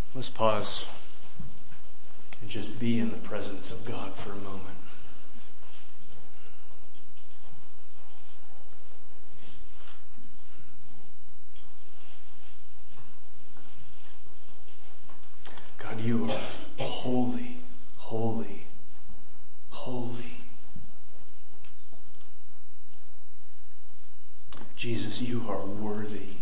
Let's pause and just be in the presence of God for a moment. God, you are holy, holy, holy. Jesus, you are worthy.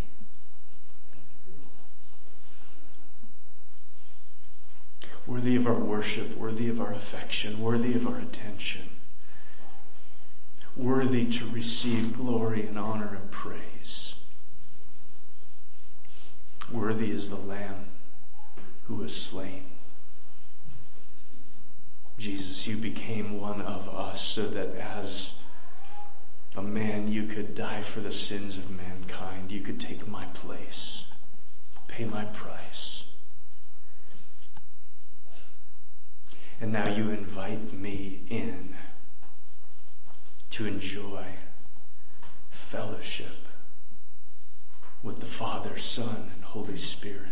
Worthy of our worship, worthy of our affection, worthy of our attention, worthy to receive glory and honor and praise. Worthy is the Lamb who was slain. Jesus, you became one of us so that as a man you could die for the sins of mankind. You could take my place, pay my price. And now you invite me in to enjoy fellowship with the Father, Son, and Holy Spirit.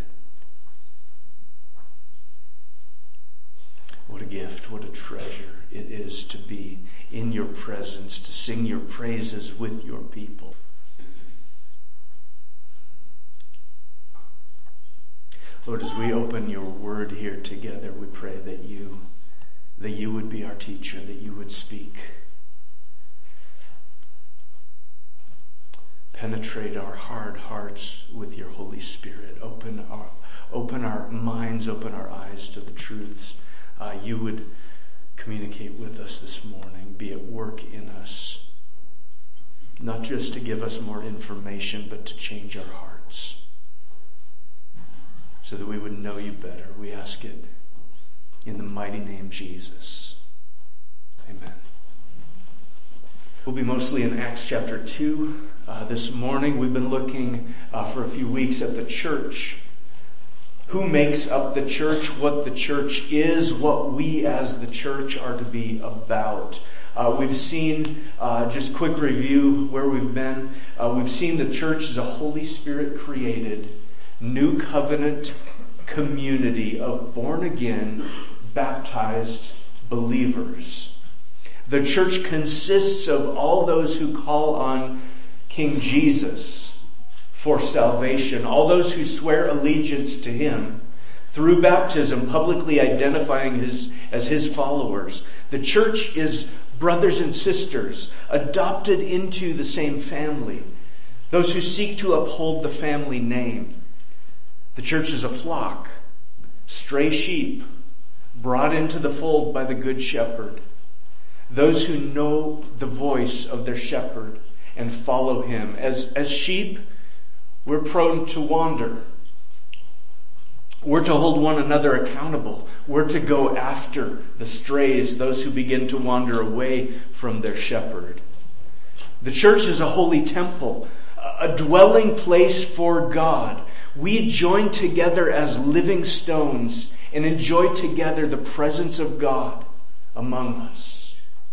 What a gift, what a treasure it is to be in your presence, to sing your praises with your people. Lord, as we open your word here together, we pray that you would be our teacher, that you would speak. Penetrate our hard hearts with your Holy Spirit. Open our minds, open our eyes to the truths you would communicate with us this morning. Be at work in us, not just to give us more information, but to change our hearts so that we would know you better. We ask it in the mighty name Jesus. Amen. We'll be mostly in Acts chapter 2 this morning. We've been looking for a few weeks at the church. Who makes up the church, what the church is, what we as the church are to be about. We've seen, just quick review where we've been. We've seen the church as a Holy Spirit created, new covenant community of born again, baptized believers. The church consists of all those who call on King Jesus for salvation, all those who swear allegiance to him through baptism, publicly identifying as his followers. The church is brothers and sisters adopted into the same family, those who seek to uphold the family name. The church is a flock, stray sheep, brought into the fold by the good shepherd. Those who know the voice of their shepherd and follow him. As sheep, we're prone to wander. We're to hold one another accountable. We're to go after the strays, those who begin to wander away from their shepherd. The church is a holy temple, a dwelling place for God. We join together as living stones and enjoy together the presence of God among us.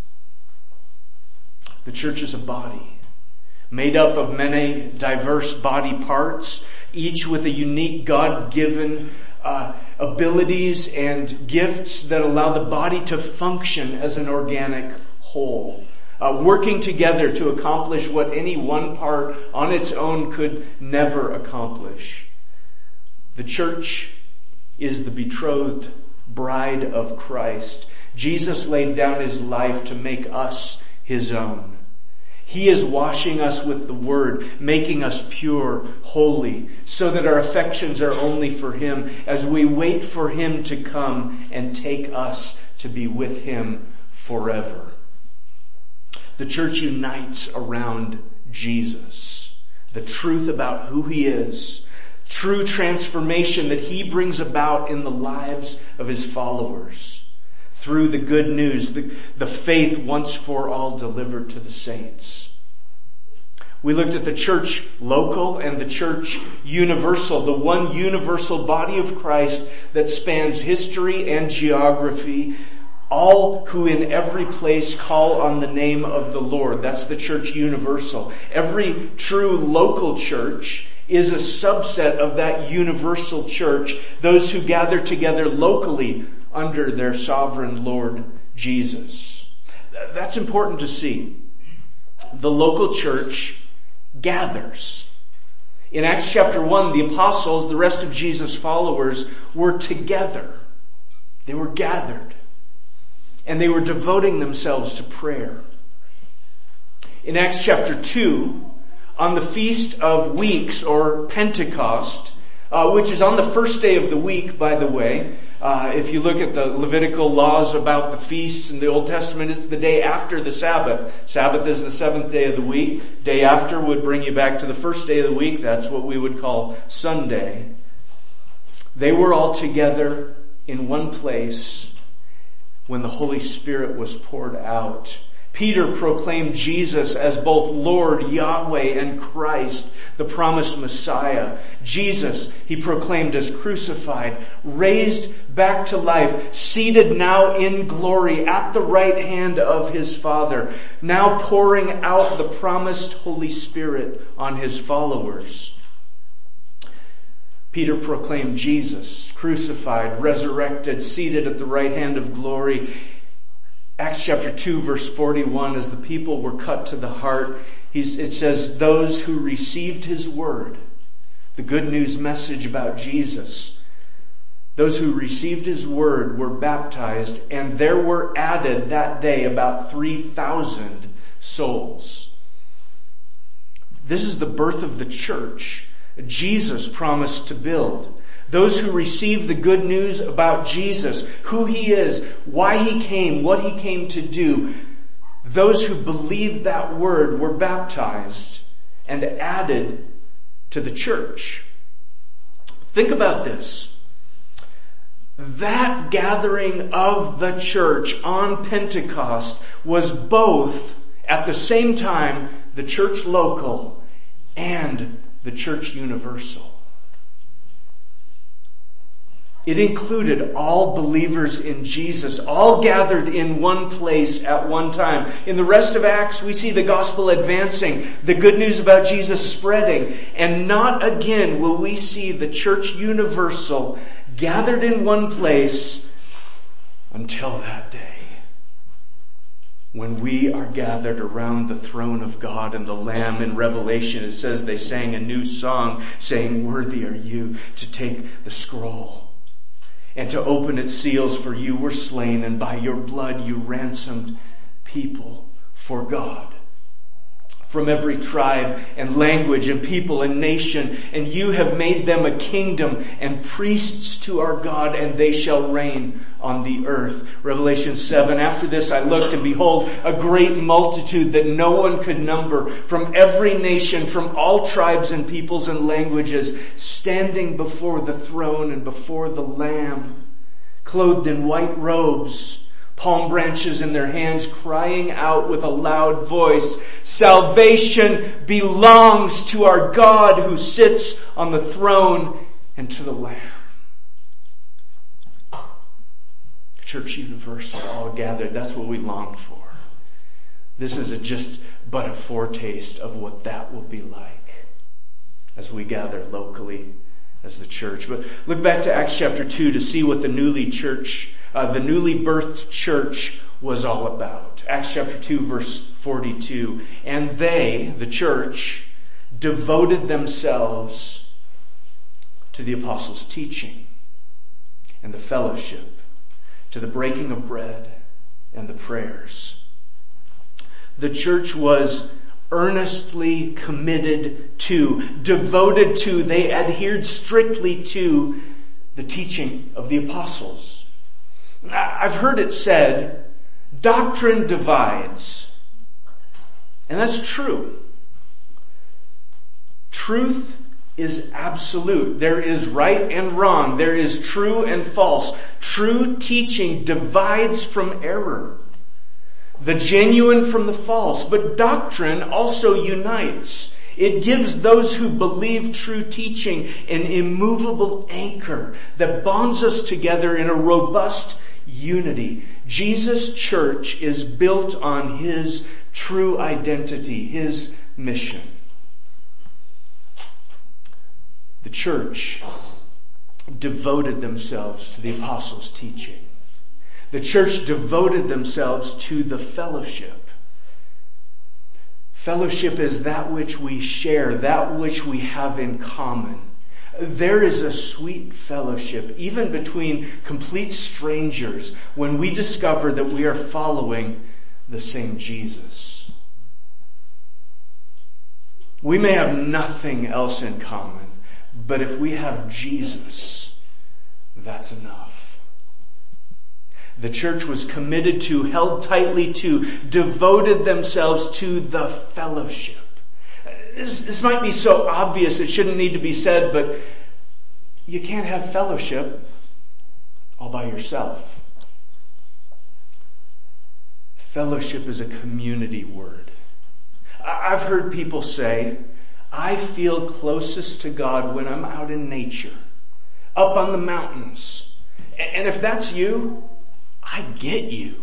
The church is a body made up of many diverse body parts, each with a unique God-given abilities and gifts that allow the body to function as an organic whole, working together to accomplish what any one part on its own could never accomplish. The church is the betrothed bride of Christ. Jesus laid down his life to make us his own. He is washing us with the word, making us pure, holy, so that our affections are only for him as we wait for him to come and take us to be with him forever. The church unites around Jesus, the truth about who he is, true transformation that he brings about in the lives of his followers through the good news, the faith once for all delivered to the saints. We looked at the church local and the church universal, the one universal body of Christ that spans history and geography, all who in every place call on the name of the Lord. That's the church universal. Every true local church is a subset of that universal church, those who gather together locally under their sovereign Lord Jesus. That's important to see. The local church gathers. In Acts chapter 1, the apostles, the rest of Jesus' followers, were together. They were gathered. And they were devoting themselves to prayer. In Acts chapter 2, on the Feast of Weeks, or Pentecost, which is on the first day of the week, by the way. If you look at the Levitical laws about the feasts in the Old Testament, it's the day after the Sabbath. Sabbath is the seventh day of the week. Day after would bring you back to the first day of the week. That's what we would call Sunday. They were all together in one place when the Holy Spirit was poured out. Peter proclaimed Jesus as both Lord, Yahweh, and Christ, the promised Messiah. Jesus, he proclaimed as crucified, raised back to life, seated now in glory at the right hand of his Father, now pouring out the promised Holy Spirit on his followers. Peter proclaimed Jesus, crucified, resurrected, seated at the right hand of glory. Acts chapter 2 verse 41, as the people were cut to the heart, it says, those who received his word, the good news message about Jesus, those who received his word were baptized, and there were added that day about 3,000 souls. This is the birth of the church Jesus promised to build. Those who receive the good news about Jesus, who he is, why he came, what he came to do, those who believed that word were baptized and added to the church. Think about this. That gathering of the church on Pentecost was both, at the same time, the church local and the church universal. It included all believers in Jesus, all gathered in one place at one time. In the rest of Acts, we see the gospel advancing, the good news about Jesus spreading, and not again will we see the church universal gathered in one place until that day when we are gathered around the throne of God and the Lamb. In Revelation, it says they sang a new song saying, worthy are you to take the scroll and to open its seals, for you were slain, and by your blood you ransomed people for God from every tribe and language and people and nation, and you have made them a kingdom and priests to our God, and they shall reign on the earth. Revelation 7, after this I looked, and behold, a great multitude that no one could number, from every nation, from all tribes and peoples and languages, standing before the throne and before the Lamb, clothed in white robes, palm branches in their hands, crying out with a loud voice, salvation belongs to our God who sits on the throne and to the Lamb. Church universal, all gathered. That's what we long for. This is just but a foretaste of what that will be like as we gather locally as the church. But look back to Acts chapter 2 to see what the newly birthed church was all about. Acts chapter 2 verse 42. And they, the church, devoted themselves to the apostles' teaching and the fellowship, to the breaking of bread and the prayers. The church was earnestly committed to, devoted to, they adhered strictly to the teaching of the apostles. I've heard it said, doctrine divides. And that's true. Truth is absolute. There is right and wrong. There is true and false. True teaching divides from error, the genuine from the false. But doctrine also unites. It gives those who believe true teaching an immovable anchor that bonds us together in a robust unity. Jesus' church is built on his true identity, his mission. The church devoted themselves to the apostles' teaching. The church devoted themselves to the fellowship. Fellowship is that which we share, that which we have in common. There is a sweet fellowship, even between complete strangers, when we discover that we are following the same Jesus. We may have nothing else in common, but if we have Jesus, that's enough. The church was committed to, held tightly to, devoted themselves to the fellowship. This might be so obvious it shouldn't need to be said, but you can't have fellowship all by yourself. Fellowship is a community word. I've heard people say, I feel closest to God when I'm out in nature, up on the mountains. And if that's you, I get you.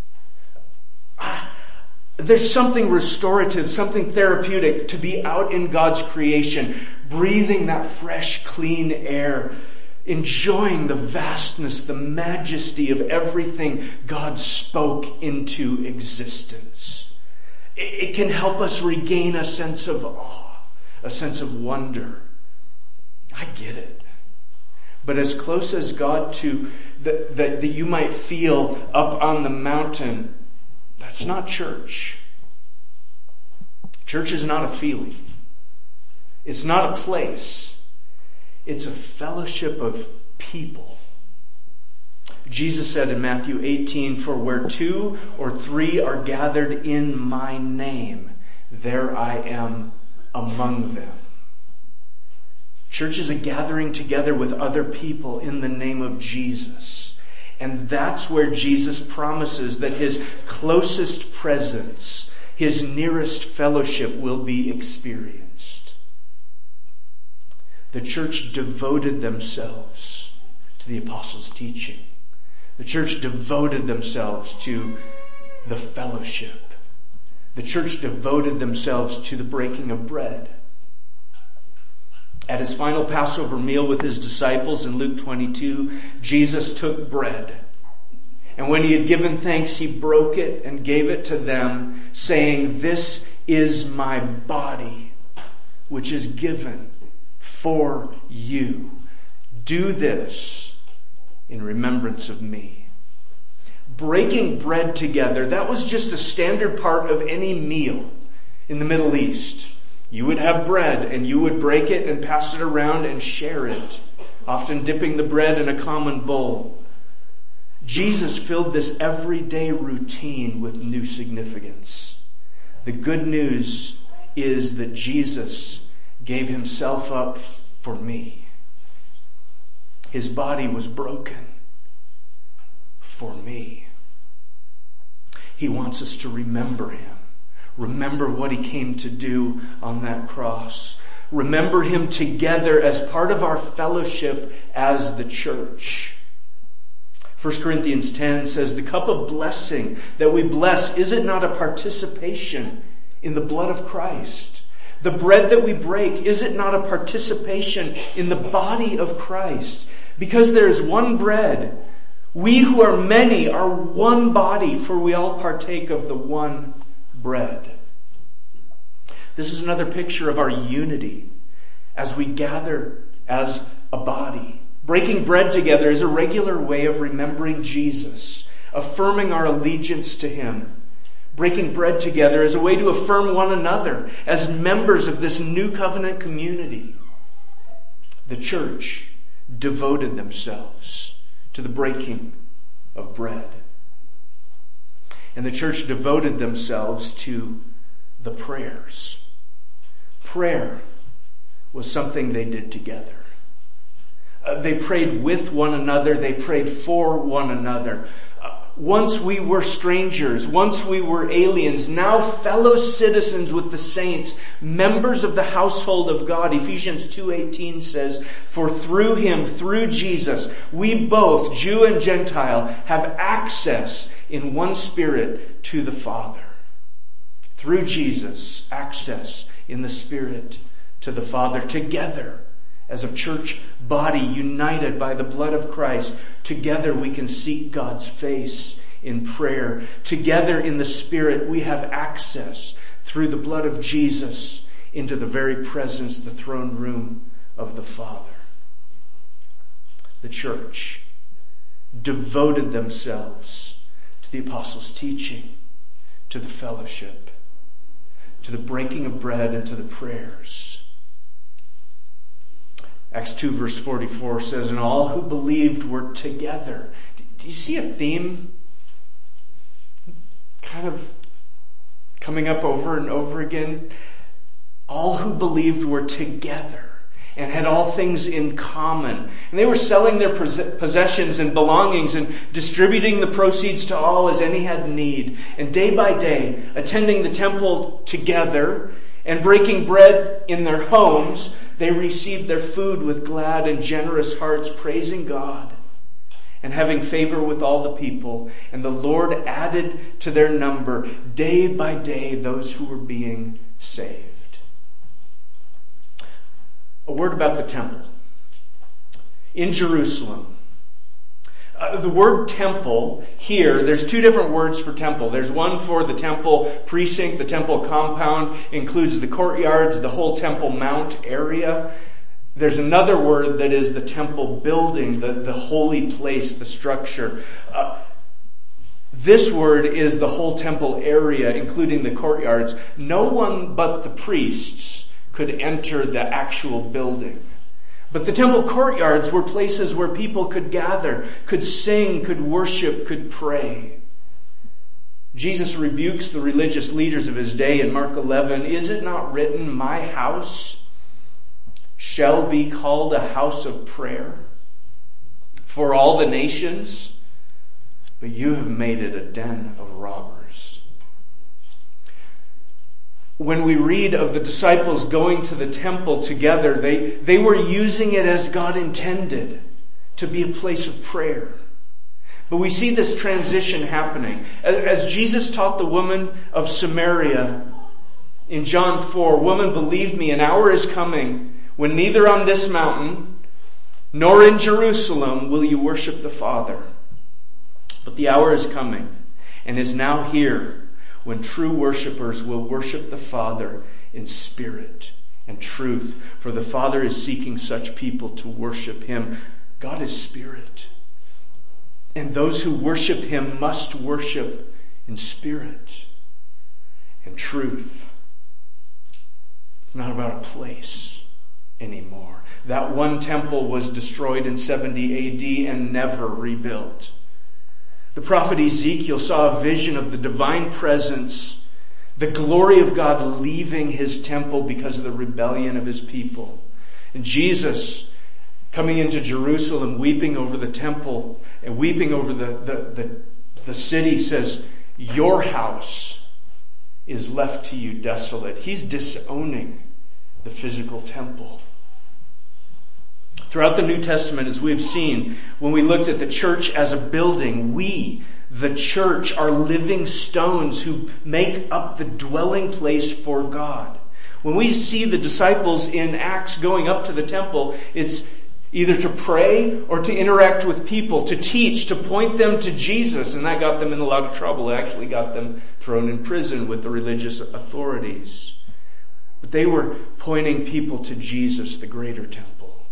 There's something restorative, something therapeutic to be out in God's creation, breathing that fresh, clean air, enjoying the vastness, the majesty of everything God spoke into existence. It can help us regain a sense of awe, a sense of wonder. I get it. But as close as God to that you might feel up on the mountain, that's not church. Church is not a feeling. It's not a place. It's a fellowship of people. Jesus said in Matthew 18, for where 2 or 3 are gathered in my name, there I am among them. Church is a gathering together with other people in the name of Jesus. And that's where Jesus promises that his closest presence, his nearest fellowship will be experienced. The church devoted themselves to the apostles' teaching. The church devoted themselves to the fellowship. The church devoted themselves to the breaking of bread. At his final Passover meal with his disciples in Luke 22, Jesus took bread. And when he had given thanks, he broke it and gave it to them, saying, this is my body, which is given for you. Do this in remembrance of me. Breaking bread together, that was just a standard part of any meal in the Middle East. You would have bread and you would break it and pass it around and share it, often dipping the bread in a common bowl. Jesus filled this everyday routine with new significance. The good news is that Jesus gave himself up for me. His body was broken for me. He wants us to remember him. Remember what he came to do on that cross. Remember him together as part of our fellowship as the church. 1 Corinthians 10 says, the cup of blessing that we bless, is it not a participation in the blood of Christ? The bread that we break, is it not a participation in the body of Christ? Because there is one bread, we who are many are one body, for we all partake of the one bread. This is another picture of our unity as we gather as a body. Breaking bread together is a regular way of remembering Jesus, affirming our allegiance to him. Breaking bread together is a way to affirm one another as members of this new covenant community. The church devoted themselves to the breaking of bread. And the church devoted themselves to the prayers. Prayer was something they did together. They prayed with one another. They prayed for one another. Once we were strangers, once we were aliens, now fellow citizens with the saints, members of the household of God. Ephesians 2:18 says, for through him, through Jesus, we both, Jew and Gentile, have access in one Spirit to the Father. Through Jesus, access in the Spirit to the Father. Together as a church body united by the blood of Christ. Together we can seek God's face in prayer. Together in the Spirit we have access through the blood of Jesus into the very presence, the throne room of the Father. The church devoted themselves to the apostles' teaching, to the fellowship, to the breaking of bread, and to the prayers. Acts 2 verse 44 says, and all who believed were together. Do you see a theme kind of coming up over and over again? All who believed were together and had all things in common. And they were selling their possessions and belongings and distributing the proceeds to all as any had need. And day by day, attending the temple together and breaking bread in their homes, they received their food with glad and generous hearts, praising God and having favor with all the people. And the Lord added to their number day by day those who were being saved. A word about the temple. In Jerusalem, the word temple here, there's two different words for temple. There's one for the temple precinct, the temple compound, includes the courtyards, the whole Temple Mount area. There's another word that is the temple building, the holy place, the structure. This word is the whole temple area, including the courtyards. No one but the priests could enter the actual building. But the temple courtyards were places where people could gather, could sing, could worship, could pray. Jesus rebukes the religious leaders of his day in Mark 11. Is it not written, my house shall be called a house of prayer for all the nations? But you have made it a den of robbers. When we read of the disciples going to the temple together, they were using it as God intended, to be a place of prayer. But we see this transition happening. As Jesus taught the woman of Samaria in John 4, woman, believe me, an hour is coming when neither on this mountain nor in Jerusalem will you worship the Father. But the hour is coming and is now here when true worshipers will worship the Father in spirit and truth. For the Father is seeking such people to worship Him. God is spirit. And those who worship Him must worship in spirit and truth. It's not about a place anymore. That one temple was destroyed in 70 AD and never rebuilt. The prophet Ezekiel saw a vision of the divine presence, the glory of God leaving His temple because of the rebellion of His people. And Jesus, coming into Jerusalem, weeping over the temple and weeping over the city, says, your house is left to you desolate. He's disowning the physical temple. Throughout the New Testament, as we've seen, when we looked at the church as a building, we, the church, are living stones who make up the dwelling place for God. When we see the disciples in Acts going up to the temple, it's either to pray or to interact with people, to teach, to point them to Jesus, and that got them in a lot of trouble. It actually got them thrown in prison with the religious authorities. But they were pointing people to Jesus, the greater temple.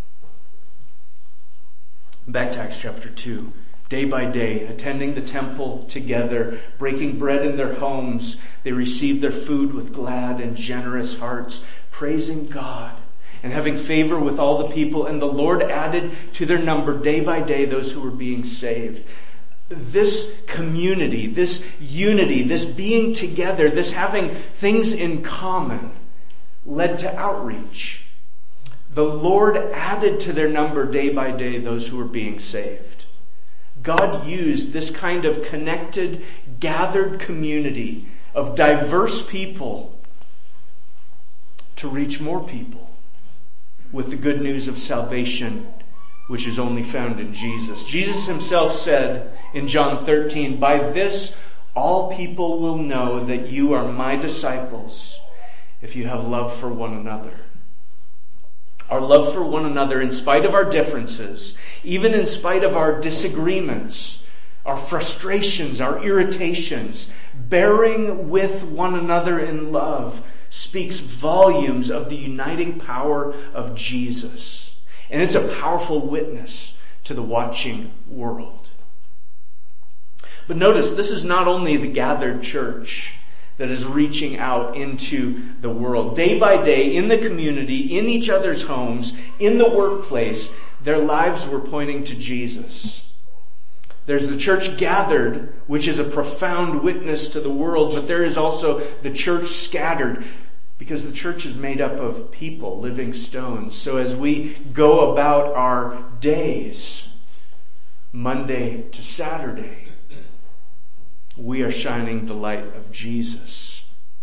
Back to Acts chapter 2. Day by day, attending the temple together, breaking bread in their homes, they received their food with glad and generous hearts, praising God and having favor with all the people. And the Lord added to their number day by day those who were being saved. This community, this unity, this being together, this having things in common led to outreach. The Lord added to their number day by day those who were being saved. God used this kind of connected, gathered community of diverse people to reach more people with the good news of salvation, which is only found in Jesus. Jesus Himself said in John 13, by this all people will know that you are my disciples if you have love for one another. Our love for one another in spite of our differences, even in spite of our disagreements, our frustrations, our irritations, bearing with one another in love speaks volumes of the uniting power of Jesus. And it's a powerful witness to the watching world. But notice, this is not only the gathered church that is reaching out into the world. Day by day, in the community, in each other's homes, in the workplace, their lives were pointing to Jesus. There's the church gathered, which is a profound witness to the world, but there is also the church scattered, because the church is made up of people, living stones. So as we go about our days, Monday to Saturday, we are shining the light of Jesus.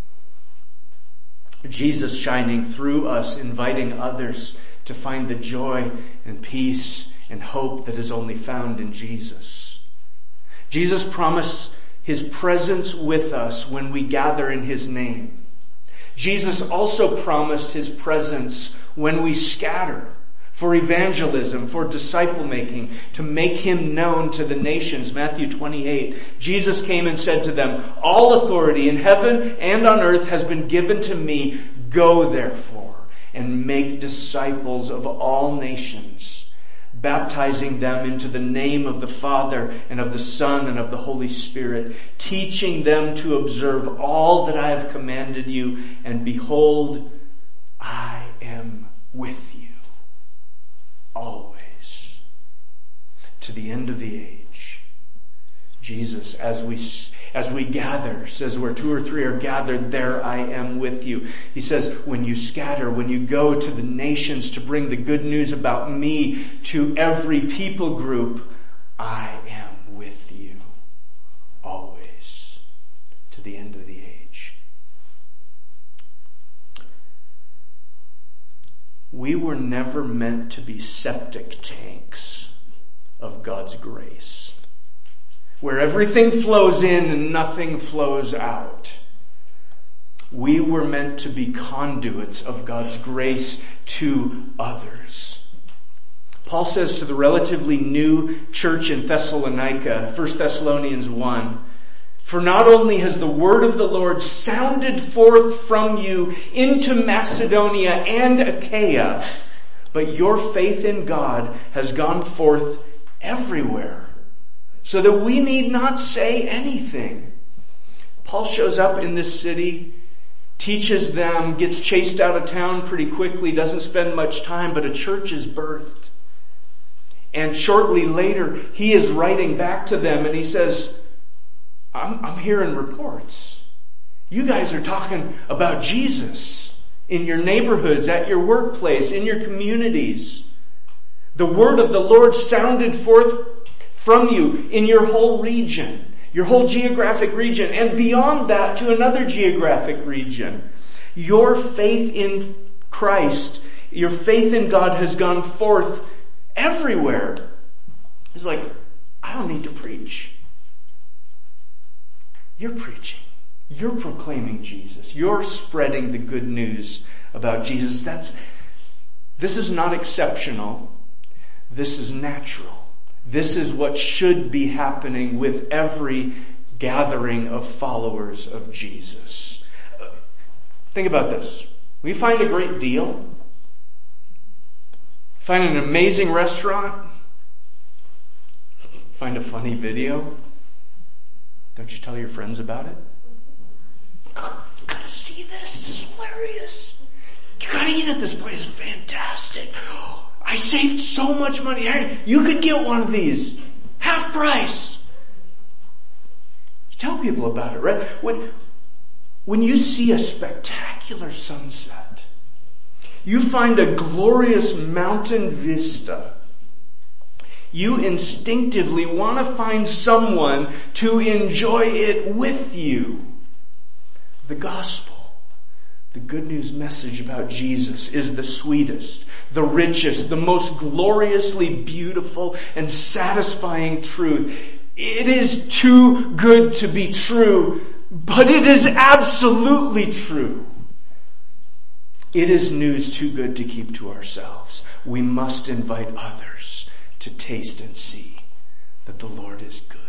Jesus shining through us, inviting others to find the joy and peace and hope that is only found in Jesus. Jesus promised His presence with us when we gather in His name. Jesus also promised His presence when we scatter, for evangelism, for disciple making, to make Him known to the nations. Matthew 28. Jesus came and said to them, "All authority in heaven and on earth has been given to me. Go therefore and make disciples of all nations, baptizing them into the name of the Father and of the Son and of the Holy Spirit, teaching them to observe all that I have commanded you, and behold, I am with you always, to the end of the age." Jesus, as we gather, says, "Where 2 or 3 are gathered, there I am with you." He says, when you scatter, when you go to the nations to bring the good news about me to every people group, I am with you always, to the end of the age. We were never meant to be septic tanks of God's grace, where everything flows in and nothing flows out. We were meant to be conduits of God's grace to others. Paul says to the relatively new church in Thessalonica, 1 Thessalonians 1, "For not only has the word of the Lord sounded forth from you into Macedonia and Achaia, but your faith in God has gone forth everywhere, so that we need not say anything." Paul shows up in this city, teaches them, gets chased out of town pretty quickly, doesn't spend much time, but a church is birthed. And shortly later, he is writing back to them and he says, I'm hearing reports. You guys are talking about Jesus in your neighborhoods, at your workplace, in your communities. The word of the Lord sounded forth from you in your whole region, your whole geographic region, and beyond that to another geographic region. Your faith in Christ, your faith in God has gone forth everywhere. It's like, I don't need to preach. You're preaching. You're proclaiming Jesus. You're spreading the good news about Jesus. This is not exceptional. This is natural. This is what should be happening with every gathering of followers of Jesus. Think about this. We find a great deal, find an amazing restaurant, find a funny video. Don't you tell your friends about it? You gotta see this. This is hilarious. You gotta eat at this place. Fantastic. I saved so much money. Hey, you could get one of these. Half price. You tell people about it, right? When you see a spectacular sunset, you find a glorious mountain vista, you instinctively want to find someone to enjoy it with you. The gospel, the good news message about Jesus, is the sweetest, the richest, the most gloriously beautiful and satisfying truth. It is too good to be true, but it is absolutely true. It is news too good to keep to ourselves. We must invite others to taste and see that the Lord is good.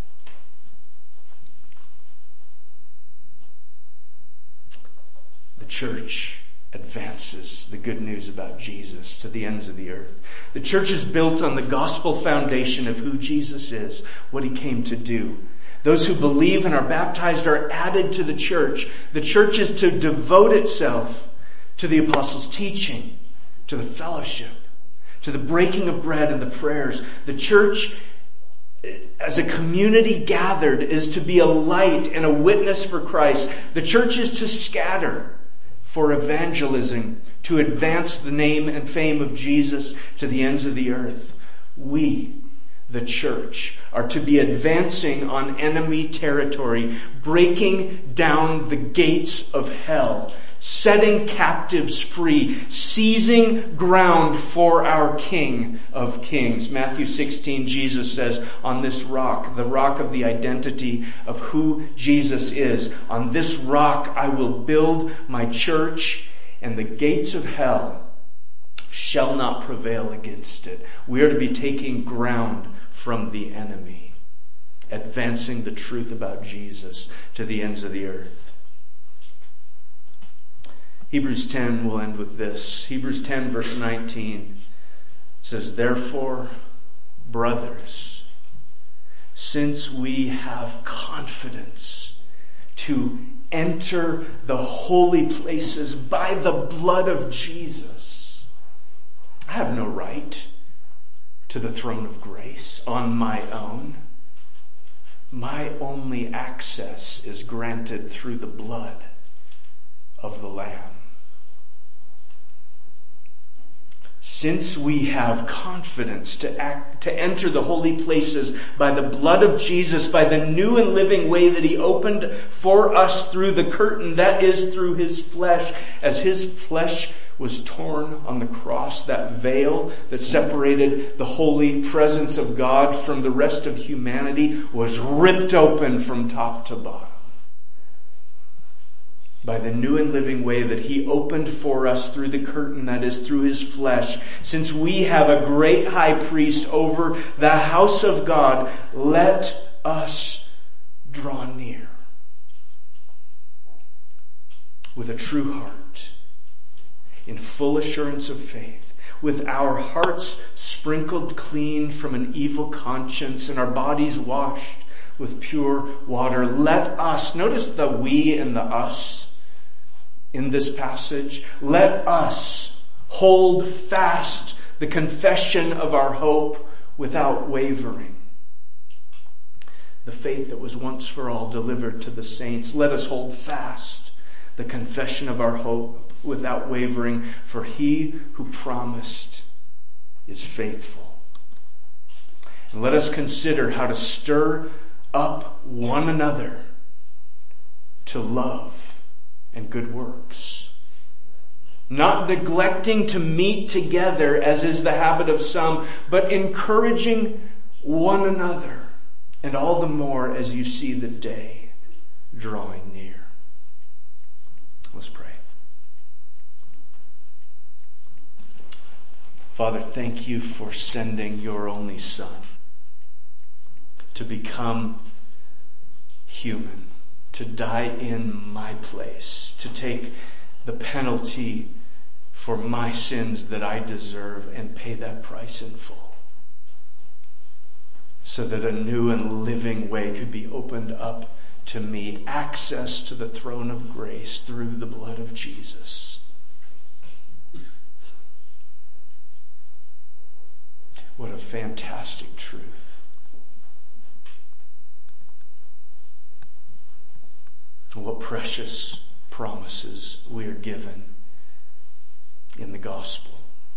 The church advances the good news about Jesus to the ends of the earth. The church is built on the gospel foundation of who Jesus is, what he came to do. Those who believe and are baptized are added to the church. The church is to devote itself to the apostles' teaching, to the fellowship, to the breaking of bread and the prayers. The church, as a community gathered, is to be a light and a witness for Christ. The church is to scatter for evangelism, to advance the name and fame of Jesus to the ends of the earth. We, the church, are to be advancing on enemy territory, breaking down the gates of hell, setting captives free, seizing ground for our King of Kings. Matthew 16, Jesus says, on this rock, the rock of the identity of who Jesus is, on this rock I will build my church, and the gates of hell shall not prevail against it. We are to be taking ground from the enemy, advancing the truth about Jesus to the ends of the earth. Hebrews 10 will end with this. Hebrews 10 verse 19 says, therefore, brothers, since we have confidence to enter the holy places by the blood of Jesus, I have no right to the throne of grace on my own. My only access is granted through the blood of the Lamb. Since we have confidence to enter the holy places by the blood of Jesus, by the new and living way that he opened for us through the curtain, that is through his flesh, as his flesh was torn on the cross, that veil that separated the holy presence of God from the rest of humanity was ripped open from top to bottom. By the new and living way that he opened for us through the curtain, that is through his flesh. Since we have a great high priest over the house of God, let us draw near with a true heart, in full assurance of faith, with our hearts sprinkled clean from an evil conscience and our bodies washed with pure water. Let us, notice the we and the us in this passage, let us hold fast the confession of our hope without wavering. The faith that was once for all delivered to the saints, let us hold fast the confession of our hope without wavering, for he who promised is faithful. And let us consider how to stir up one another to love and good works, not neglecting to meet together as is the habit of some, but encouraging one another, and all the more as you see the day drawing near. Let's pray. Father, thank you for sending your only Son to become human, to die in my place, to take the penalty for my sins that I deserve and pay that price in full, so that a new and living way could be opened up to me, access to the throne of grace through the blood of Jesus. What a fantastic truth. What precious promises we are given in the gospel.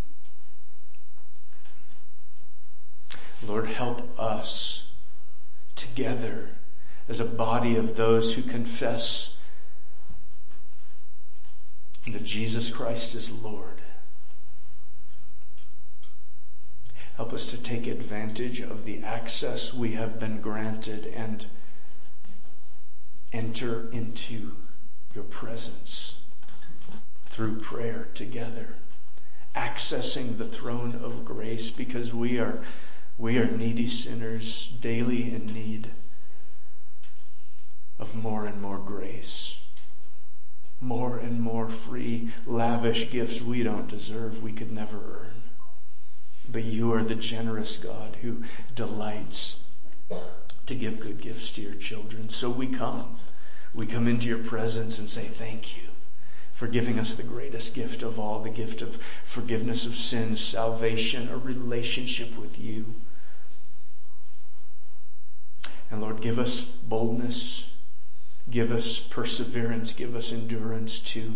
Lord, help us together as a body of those who confess that Jesus Christ is Lord. Help us to take advantage of the access we have been granted and enter into your presence through prayer together, accessing the throne of grace because we are needy sinners, daily in need of more and more grace, more and more free, lavish gifts we don't deserve, we could never earn. But you are the generous God who delights to give good gifts to your children. So we come into your presence and say thank you for giving us the greatest gift of all, the gift of forgiveness of sins, salvation, a relationship with you. And Lord, give us boldness, give us perseverance, give us endurance to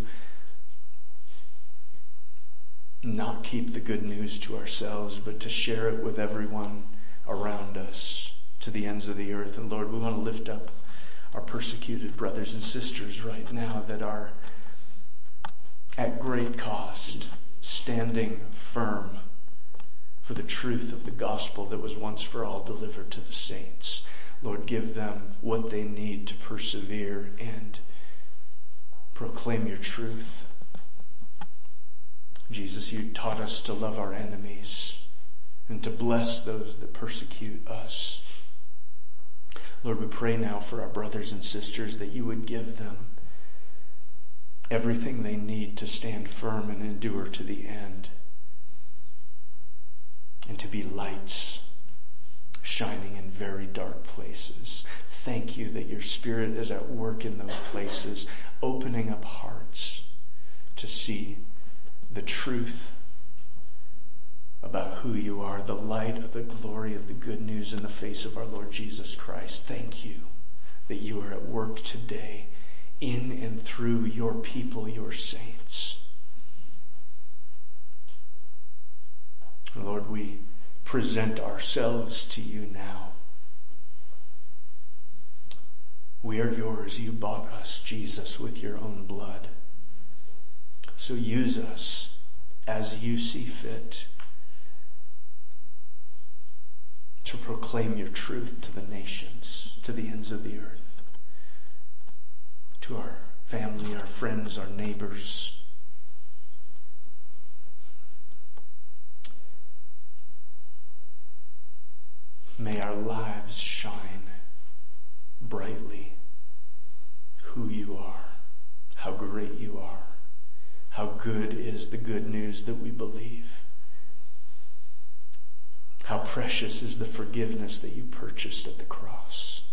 not keep the good news to ourselves, but to share it with everyone around us to the ends of the earth. And Lord, we want to lift up our persecuted brothers and sisters right now that are at great cost, standing firm for the truth of the gospel that was once for all delivered to the saints. Lord, give them what they need to persevere and proclaim your truth. Jesus, you taught us to love our enemies and to bless those that persecute us. Lord, we pray now for our brothers and sisters that you would give them everything they need to stand firm and endure to the end, and to be lights shining in very dark places. Thank you that your Spirit is at work in those places, opening up hearts to see the truth about who you are, the light of the glory of the good news in the face of our Lord Jesus Christ. Thank you that you are at work today in and through your people, your saints. Lord, we present ourselves to you now. We are yours. You bought us, Jesus, with your own blood. So use us as you see fit to proclaim your truth to the nations, to the ends of the earth, to our family, our friends, our neighbors. May our lives shine brightly who you are, how great you are, how good is the good news that we believe, how precious is the forgiveness that you purchased at the cross.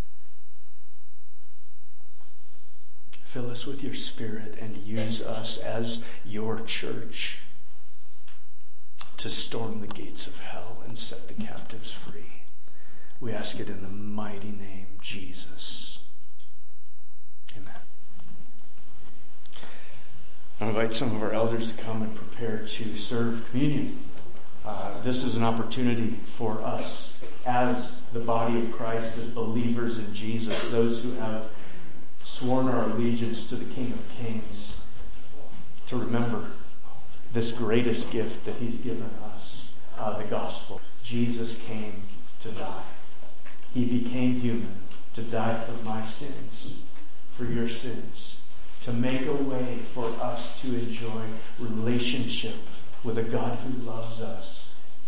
Fill us with your Spirit and use us as your church to storm the gates of hell and set the captives free. We ask it in the mighty name, Jesus. Amen. I invite some of our elders to come and prepare to serve communion. This is an opportunity for us as the body of Christ, as believers in Jesus, those who have sworn our allegiance to the King of Kings, to remember this greatest gift that he's given us, the gospel. Jesus came to die. He became human to die for my sins, for your sins, to make a way for us to enjoy relationship with a God who loves us.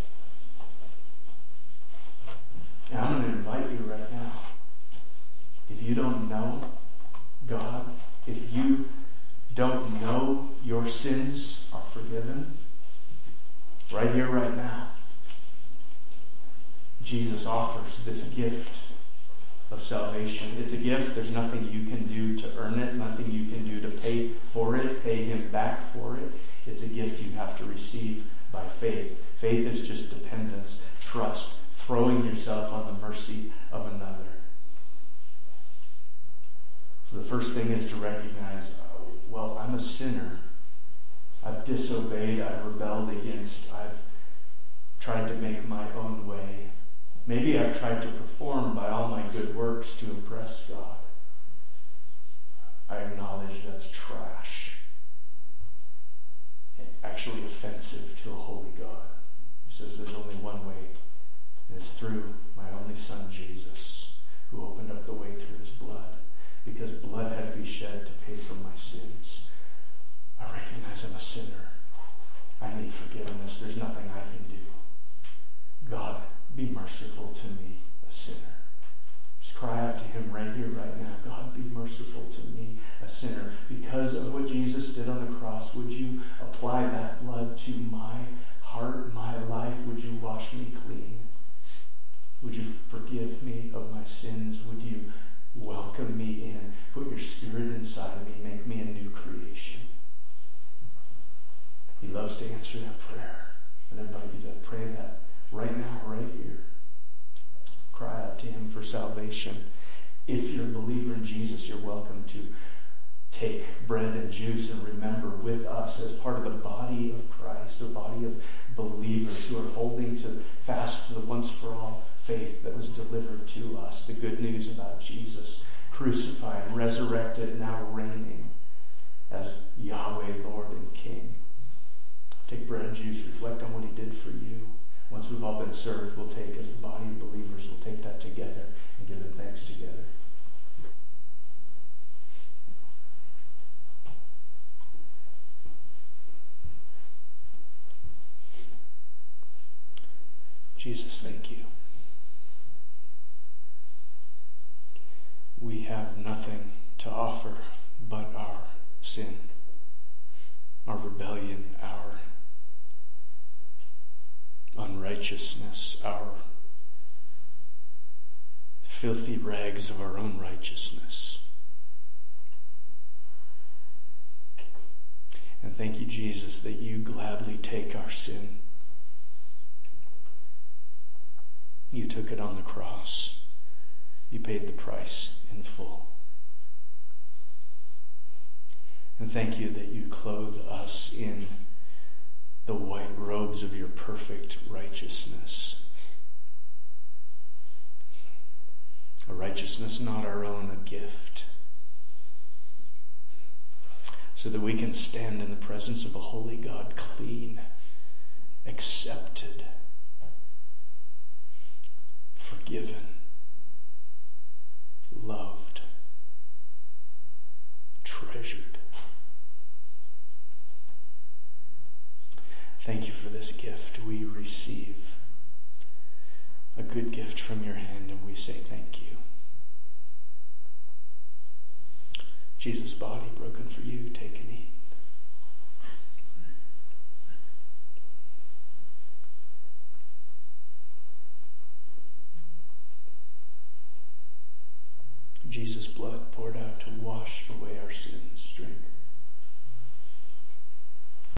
And I'm going to invite you right now. If you don't know God, if you don't know your sins are forgiven, right here, right now, Jesus offers this gift of salvation. It's a gift. There's nothing you can do to earn it, nothing you can do to pay for it, pay him back for it. It's a gift you have to receive by faith. Faith is just dependence, trust, throwing yourself on the mercy of another. So the first thing is to recognize, well, I'm a sinner. I've disobeyed, I've rebelled against, I've tried to make my own way. Maybe I've tried to perform by all my good works to impress God. I acknowledge that's trash. And actually offensive to a holy God who says there's only one way, and it's through my only Son, Jesus, who opened up the way through his blood, because blood had to be shed to pay for my sins. I recognize I'm a sinner. I need forgiveness. There's nothing I can do. God, be merciful to me, a sinner. Just cry out to him right here, right now. God, be merciful to me, a sinner. Because of what Jesus did on the cross, would you apply that blood to my heart, my life? Would you wash me clean? Would you forgive me of my sins? Would you welcome me in? Put your Spirit inside of me. Make me a new creation. He loves to answer that prayer. And I invite you to pray that right now, right here. Cry out to him for salvation. If you're a believer in Jesus, you're welcome to take bread and juice and remember with us as part of the body of Christ, a body of believers who are holding fast to the once for all faith that was delivered to us, the good news about Jesus, crucified, resurrected, now reigning as Yahweh, Lord and King. Take bread and juice, reflect on what he did for you. Once we've all been served, we'll take, as the body of believers, we'll take that together and give him thanks together. Jesus, thank you. We have nothing to offer but our sin, our rebellion, our unrighteousness, our filthy rags of our own righteousness. And thank you, Jesus, that you gladly take our sin. You took it on the cross. You paid the price in full. And thank you that you clothe us in the white robes of your perfect righteousness. A righteousness not our own, a gift. So that we can stand in the presence of a holy God clean, accepted, forgiven, loved, treasured. Thank you for this gift. We receive a good gift from your hand and we say thank you. Jesus' body broken for you, take and eat. Jesus' blood poured out to wash away our sins. Drink.